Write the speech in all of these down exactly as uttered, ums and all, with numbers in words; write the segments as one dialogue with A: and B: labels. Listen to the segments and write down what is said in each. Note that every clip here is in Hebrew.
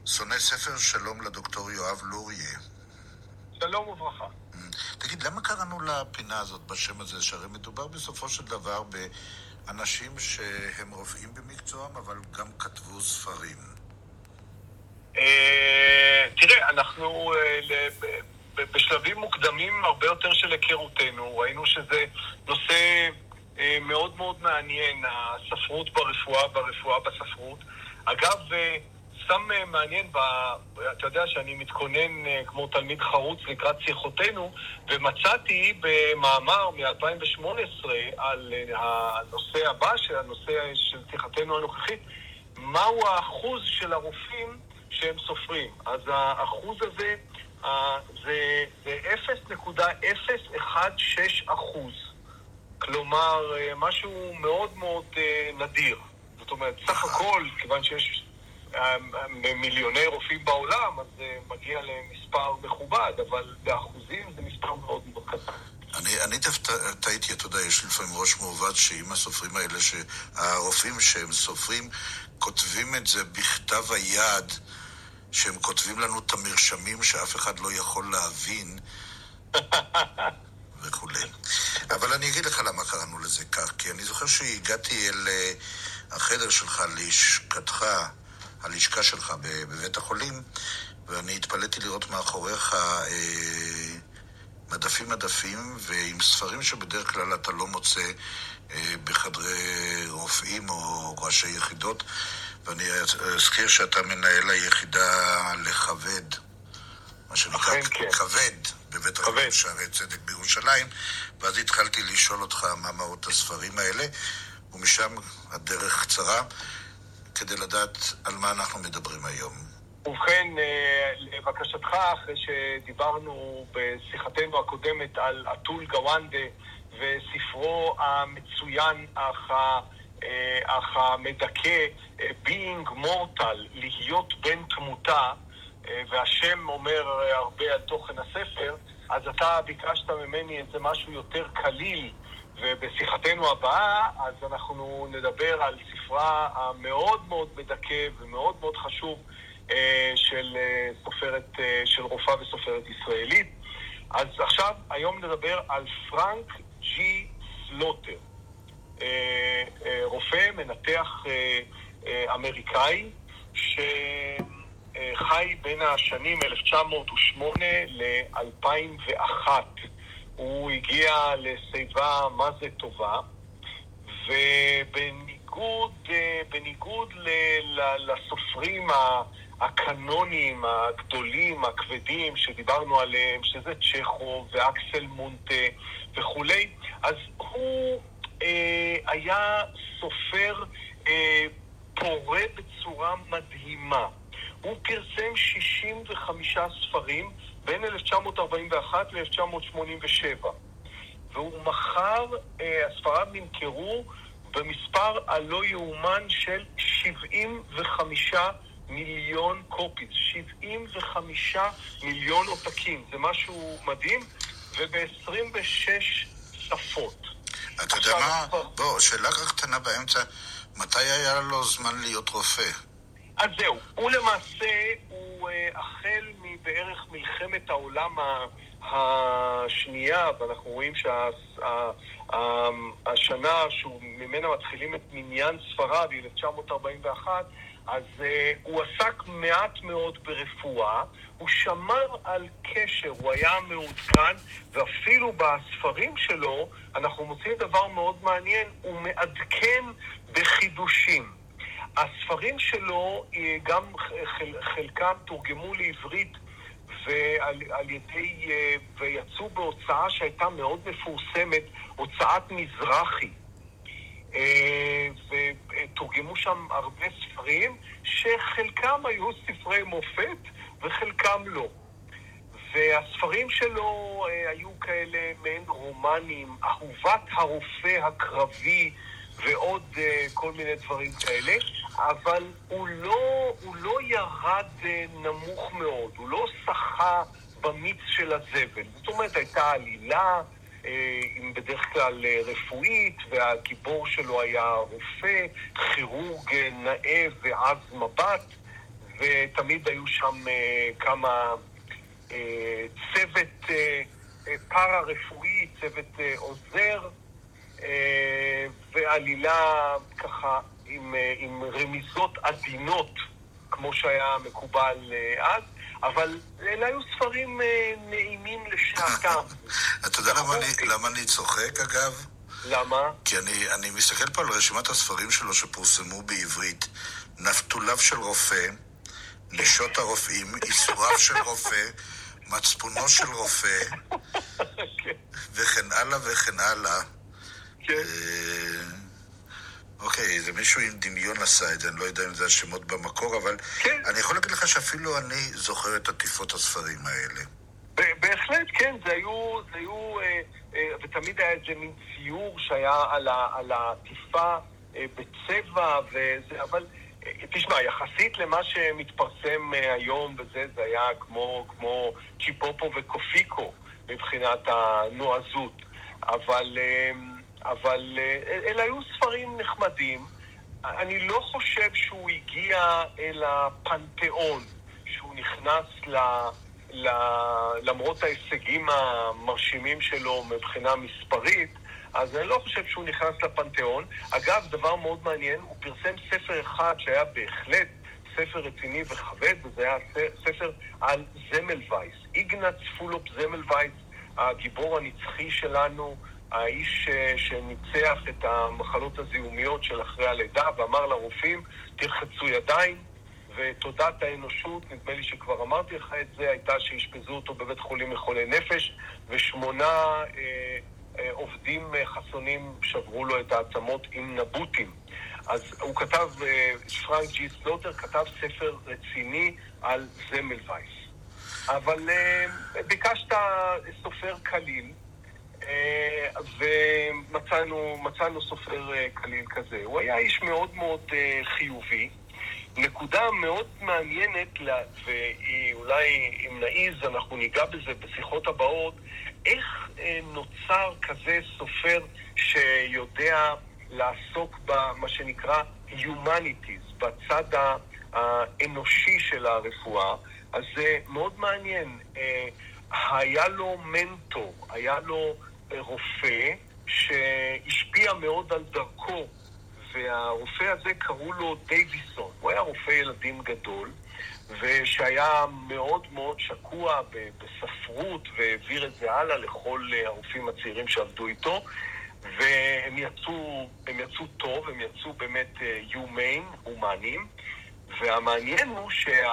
A: שונא ספר, שלום לדוקטור יואב לוריה.
B: שלום וברכה.
A: תגיד, למה קראנו לפינה הזאת בשם הזה? שהרי מדובר בסופו של דבר באנשים שהם רופאים במקצועם, אבל גם כתבו ספרים.
B: תראה, אנחנו בשלבים מוקדמים הרבה יותר של היכרותנו, ראינו שזה נושא מאוד מאוד מעניין, הספרות ברפואה, ברפואה בספרות. אגב, סתם מעניין, אתה יודע שאני מתכונן כמו תלמיד חרוץ לקראת שיחותינו, ומצאתי במאמר מ-אלפיים ושמונה עשרה על הנושא הבא, של הנושא של שיחתנו הנוכחית, מהו האחוז של הרופאים שהם סופרים. אז האחוז הזה זה, זה אפס נקודה אפס אחת שש אחוז. כלומר, משהו מאוד מאוד נדיר. זאת אומרת, סך הכל, כיוון שיש מיליוני רופאים בעולם, אז זה מגיע למספר מכובד, אבל באחוזים זה מספר מאוד מאוד קטן.
A: אני, אני טעיתי, אתה יודע, יש לפעמים ראש מעובד שאם הסופרים האלה, שהרופאים שהם סופרים, כותבים את זה בכתב היד, שהם כותבים לנו את המרשמים שאף אחד לא יכול להבין וכולי. אבל אני אגיד לך למה קראנו לזה כך, כי אני זוכר שהגעתי אל החדר שלך, לשכתך, הלשכה שלך בבית החולים, ואני התפלאתי לראות מאחוריך אה, מדפים מדפים, ועם ספרים שבדרך כלל אתה לא מוצא אה, בחדרי רופאים או ראשי יחידות, ואני אזכיר שאתה מנהל היחידה לכבד, מה שנקרא
B: כן.
A: כבד, בבית החולים שערי צדק בירושלים, ואז התחלתי לשאול אותך מה מהות הספרים האלה, ומשם הדרך קצרה, כדי לדעת על מה אנחנו מדברים היום.
B: ובכן, לבקשתך, אחרי שדיברנו בשיחתנו הקודמת על אטול גוואנדה וספרו המצוין אך, אך המדכא being mortal, להיות בן תמותה, והשם אומר הרבה על תוכן הספר, אז אתה ביקשת ממני איזה משהו יותר קליל, ובשיחתנו הבאה, אז אנחנו נדבר על ספרה המאוד מאוד מדכא ומאוד מאוד חשוב של סופרת, של רופאה וסופרת ישראלית. אז עכשיו, היום נדבר על פרנק ג'י סלוטר, רופא, מנתח אמריקאי, שחי בין השנים אלף תשע מאות ושמונה ל-אלפיים ואחת. הוא הגיע לשיבה מה זה טובה, ובניגוד בניגוד לסופרים הקנונים הגדולים, הכבדים, שדיברנו עליהם, שזה צ'כוב ואקסל מונטה וכולי, אז הוא אה, היה סופר אה, פורה בצורה מדהימה. הוא פרסם שישים וחמישה ספרים בין אלף תשע מאות ארבעים ואחת ל-אלף תשע מאות שמונים ושבע. והוא מחר, אה, הספריו נמכרו במספר הלא יאומן של שבעים וחמישה מיליון קופיס. שבעים וחמישה מיליון עותקים. זה משהו מדהים, וב-עשרים ושש שפות.
A: אתה יודע מה? בוא, שאלה רק קטנה באמצע. מתי היה לו זמן להיות רופא?
B: אז זהו, הוא למעשה, הוא החל מבערך מלחמת העולם השנייה, ואנחנו רואים שהשנה שממנה מתחילים את מניין ספריו, אלף תשע מאות ארבעים ואחת, אז הוא עסק מעט מאוד ברפואה, הוא שמר על קשר, הוא היה מעודכן, ואפילו בספרים שלו אנחנו מוצאים דבר מאוד מעניין, הוא מעדכן בחידושים. הספרים שלו גם חלקם תורגמו לעברית ועל, על ידי, ויצאו בהוצאה שהייתה מאוד מפורסמת, הוצאת מזרחי. ותורגמו שם הרבה ספרים שחלקם היו ספרי מופת וחלקם לא. והספרים שלו היו כאלה מעין רומנים, אהובת הרופא הקרבי ועוד uh, כל מיני דברים כאלה, אבל הוא לא, הוא לא ירד uh, נמוך מאוד, הוא לא שחה במיץ של הזבל. זאת אומרת, הייתה עלילה, uh, עם בדרך כלל uh, רפואית, והגיבור שלו היה רופא, כירורג נאה ועז מבט, ותמיד היו שם אה, כמה אה, צוות אה, אה, פארה-רפואי, צוות אה, עוזר, אה, ועלילה ככה עם, אה, עם רמיזות עדינות, כמו שהיה מקובל אה, אז, אבל אלה היו ספרים אה, נעימים לשעתם.
A: אתה יודע למה אני, למה אני צוחק, אגב?
B: למה?
A: כי אני, אני מסתכל פה על רשימת הספרים שלו שפורסמו בעברית. נפתוליו של רופא, נשות הרופאים, איסוריו של רופא, מצפונו של רופא, וכן הלאה וכן הלאה.
B: כן.
A: אוקיי, זה מישהו עם דמיון עשה את זה, אני לא יודע אם זה השמות במקור, אבל
B: כן.
A: אני יכול להגיד לך שאפילו אני זוכר את עטיפות הספרים האלה.
B: בהחלט, כן, זה היו, זה היו, אה, אה, ותמיד היה איזה מין ציור שהיה על, ה, על העטיפה אה, בצבע, וזה, אבל אה, תשמע, יחסית למה שמתפרסם אה, היום וזה, זה היה כמו, כמו צ'יפופו וקופיקו מבחינת הנועזות, אבל, אה, אבל אה, אלה היו ספרים נחמדים. אני לא חושב שהוא הגיע אל הפנתיאון, שהוא נכנס ל... למרות ההישגים המרשימים שלו מבחינה מספרית, אז אני לא חושב שהוא נכנס לפנתיאון. אגב, דבר מאוד מעניין, הוא פרסם ספר אחד שהיה בהחלט ספר רציני וכבד, וזה היה ספר על זמלווייס. איגנץ פולופ זמלווייס, הגיבור הנצחי שלנו, האיש שניצח את המחלות הזיהומיות של אחרי הלידה, ואמר לרופאים, תרחצו ידיים, ותודת האנושות, נדמה לי שכבר אמרתי לך את זה, הייתה שהשפזו אותו בבית חולים לחולי נפש, ושמונה אה, אה, עובדים אה, חסונים שברו לו את העצמות עם נבוטים. אז הוא כתב, אה, פרנק ג'י סלוטר כתב ספר רציני על זמלווייס. אבל אה, ביקשת סופר קליל, אה, ומצאנו מצאנו סופר אה, קליל כזה. הוא היה איש מאוד מאוד אה, חיובי, נקודה מאוד מעניינת, ואולי אם נעיז אנחנו ניגע בזה בשיחות הבאות, איך נוצר כזה סופר שיודע לעסוק במה שנקרא humanities, בצד האנושי של הרפואה. אז זה מאוד מעניין. היה לו מנטור, היה לו רופא שהשפיע מאוד על דרכו, והרופא הזה קראו לו דייוויסון. הוא היה רופא ילדים גדול, ושהיה מאוד מאוד שקוע בספרות, והעביר את זה הלאה לכל הרופאים הצעירים שעבדו איתו, והם יצאו, הם יצאו טוב, הם יצאו באמת הומנים, הומנים, והמעניין הוא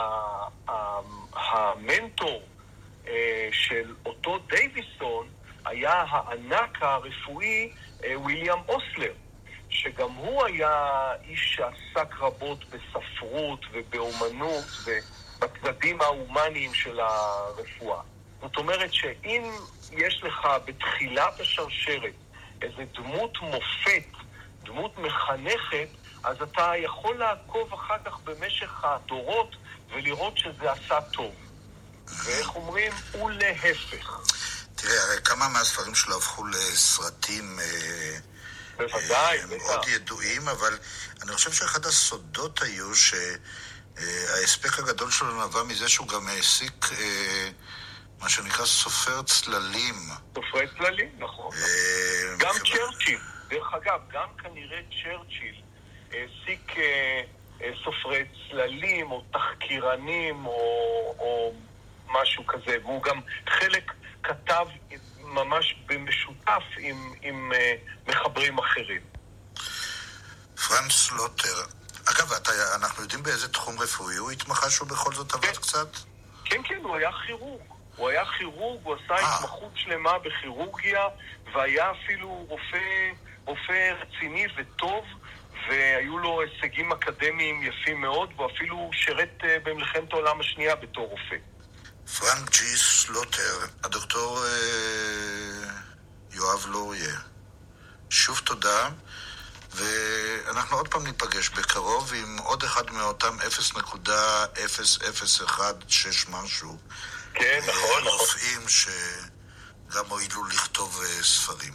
B: שהמנטור של אותו דייוויסון היה הענק הרפואי וויליאם אוסלר, שגם הוא היה איש שעסק רבות בספרות ובאומנות ובצדדים ההומניים של הרפואה. זאת אומרת שאם יש לך בתחילת השרשרת איזו דמות מופת, דמות מחנכת, אז אתה יכול לעקוב אחר כך במשך הדורות ולראות שזה עשה טוב. ואיך אומרים? ולהפך.
A: תראה, הרי כמה מהספרים שלו הפכו לסרטים
B: בוודאי,
A: מאוד ידועים, אבל אני חושב שאחד הסודות היו שההספק הגדול שלו נבע מזה שהוא גם העסיק מה שנקרא סופר צללים.
B: סופרי צללים, נכון. גם צ'רצ'יל, דרך אגב, גם כנראה צ'רצ'יל העסיק סופרי צללים או תחקירנים או משהו כזה, והוא גם חלק כתב ממש במשותף עם, עם uh, מחברים אחרים.
A: פרנץ סלוטר. אגב, אתה, אנחנו יודעים באיזה תחום רפואי הוא התמחה שהוא בכל זאת עבד קצת?
B: כן, כן, הוא היה כירורג. הוא היה כירורג, הוא עשה 아. התמחות שלמה בכירורגיה, והיה אפילו רופא, רופא רציני וטוב, והיו לו הישגים אקדמיים יפים מאוד, והוא אפילו שרת uh, במלחמת העולם השנייה בתור רופא.
A: פרנק ג'י סלוטר, הדוקטור אה, יואב לוריה, שוב תודה, ואנחנו עוד פעם ניפגש בקרוב עם עוד אחד מאותם אפס נקודה אפס אפס אחת שש משהו.
B: כן, נכון, נכון.
A: רופאים שגם הועילו לכתוב אה, ספרים.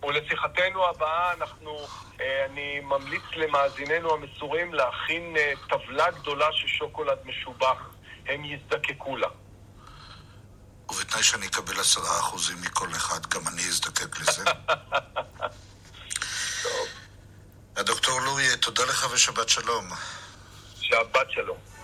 B: ולשיחתנו הבאה אנחנו, אני ממליץ למאזיננו המסורים להכין טבלה גדולה של שוקולד משובח. הם יזדקקו לה.
A: ובתנאי שאני אקבל עשרה אחוזים מכל אחד, גם אני אזדקק לזה.
B: טוב.
A: הדוקטור לואי, תודה לך ושבת שלום.
B: שבת שלום.